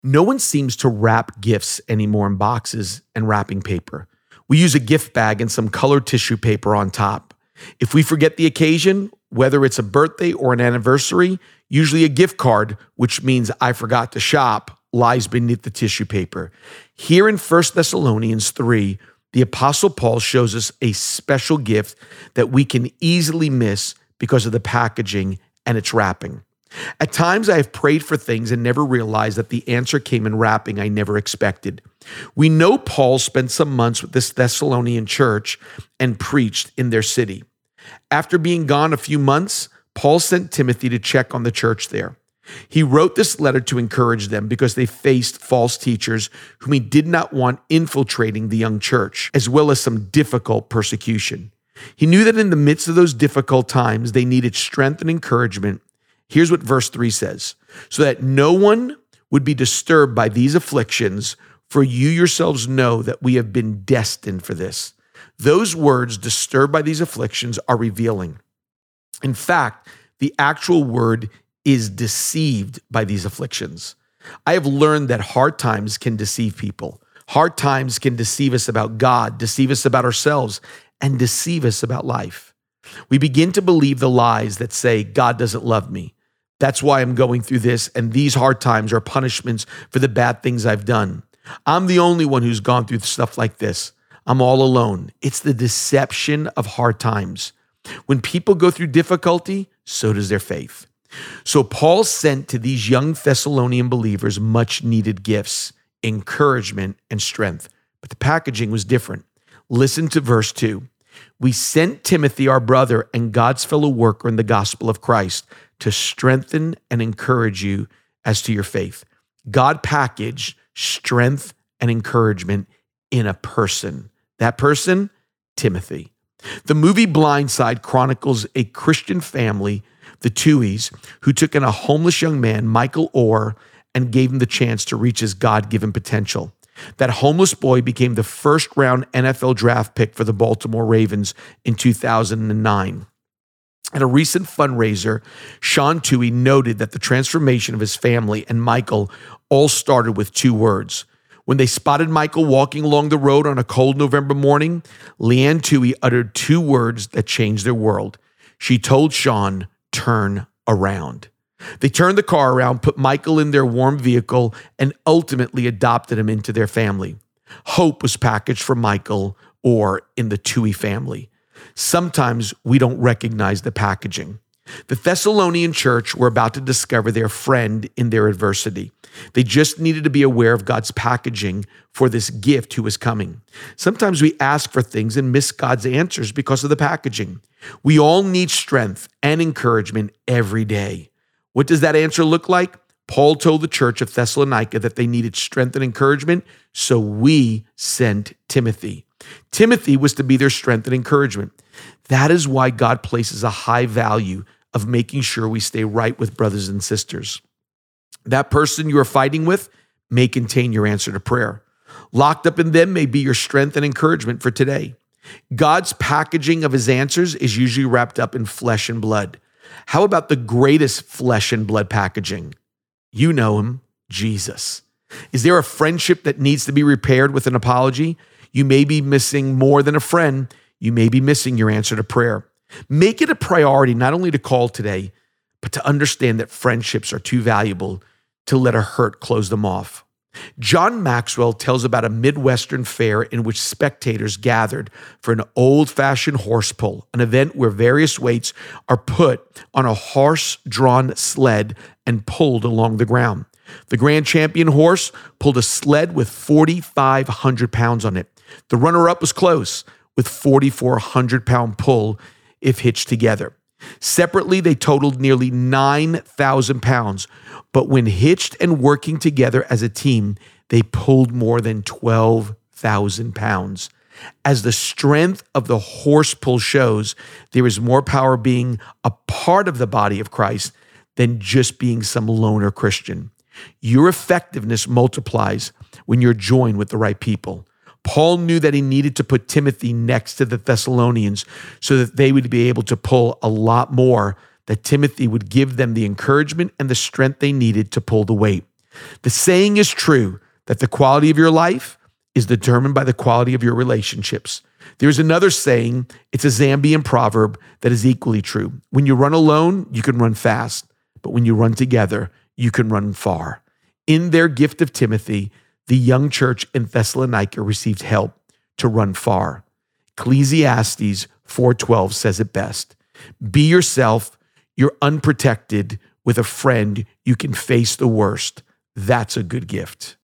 No one seems to wrap gifts anymore in boxes and wrapping paper. We use a gift bag and some colored tissue paper on top. If we forget the occasion, whether it's a birthday or an anniversary, usually a gift card, which means I forgot to shop, lies beneath the tissue paper. Here in 1 Thessalonians 3, the Apostle Paul shows us a special gift that we can easily miss because of the packaging and its wrapping. At times, I have prayed for things and never realized that the answer came in wrapping I never expected. We know Paul spent some months with this Thessalonian church and preached in their city. After being gone a few months, Paul sent Timothy to check on the church there. He wrote this letter to encourage them because they faced false teachers whom he did not want infiltrating the young church, as well as some difficult persecution. He knew that in the midst of those difficult times, they needed strength and encouragement. Here's what verse 3 says, so that no one would be disturbed by these afflictions, for you yourselves know that we have been destined for this. Those words, disturbed by these afflictions, are revealing. In fact, the actual word is deceived by these afflictions. I have learned that hard times can deceive people. Hard times can deceive us about God, deceive us about ourselves, and deceive us about life. We begin to believe the lies that say, God doesn't love me. That's why I'm going through this, and these hard times are punishments for the bad things I've done. I'm the only one who's gone through stuff like this. I'm all alone. It's the deception of hard times. When people go through difficulty, so does their faith. So Paul sent to these young Thessalonian believers much needed gifts, encouragement, and strength. But the packaging was different. Listen to verse 2. We sent Timothy, our brother and God's fellow worker in the gospel of Christ, to strengthen and encourage you as to your faith. God packaged strength and encouragement in a person. That person, Timothy. The movie Blindside chronicles a Christian family, the Tuohys, who took in a homeless young man, Michael Orr, and gave him the chance to reach his God-given potential. That homeless boy became the first-round NFL draft pick for the Baltimore Ravens in 2009. At a recent fundraiser, Sean Tuohy noted that the transformation of his family and Michael all started with two words. When they spotted Michael walking along the road on a cold November morning, Leanne Tuohy uttered two words that changed their world. She told Sean, "Turn around." They turned the car around, put Michael in their warm vehicle, and ultimately adopted him into their family. Hope was packaged for Michael or in the Tuohy family. Sometimes we don't recognize the packaging. The Thessalonian church were about to discover their friend in their adversity. They just needed to be aware of God's packaging for this gift who was coming. Sometimes we ask for things and miss God's answers because of the packaging. We all need strength and encouragement every day. What does that answer look like? Paul told the church of Thessalonica that they needed strength and encouragement, so we sent Timothy. Timothy was to be their strength and encouragement. That is why God places a high value of making sure we stay right with brothers and sisters. That person you are fighting with may contain your answer to prayer. Locked up in them may be your strength and encouragement for today. God's packaging of his answers is usually wrapped up in flesh and blood. How about the greatest flesh and blood packaging? You know him, Jesus. Is there a friendship that needs to be repaired with an apology? You may be missing more than a friend. You may be missing your answer to prayer. Make it a priority not only to call today, but to understand that friendships are too valuable to let a hurt close them off. John Maxwell tells about a Midwestern fair in which spectators gathered for an old-fashioned horse pull, an event where various weights are put on a horse-drawn sled and pulled along the ground. The grand champion horse pulled a sled with 4,500 pounds on it. The runner-up was close, with 4,400-pound pull if hitched together. Separately, they totaled nearly 9,000 pounds, but when hitched and working together as a team, they pulled more than 12,000 pounds. As the strength of the horse pull shows, there is more power being a part of the body of Christ than just being some loner Christian. Your effectiveness multiplies when you're joined with the right people. Paul knew that he needed to put Timothy next to the Thessalonians so that they would be able to pull a lot more, that Timothy would give them the encouragement and the strength they needed to pull the weight. The saying is true that the quality of your life is determined by the quality of your relationships. There's another saying, it's a Zambian proverb that is equally true. When you run alone, you can run fast, but when you run together, you can run far. In their gift of Timothy, the young church in Thessalonica received help to run far. Ecclesiastes 4:12 says it best. Be yourself, you're unprotected. With a friend, you can face the worst. That's a good gift.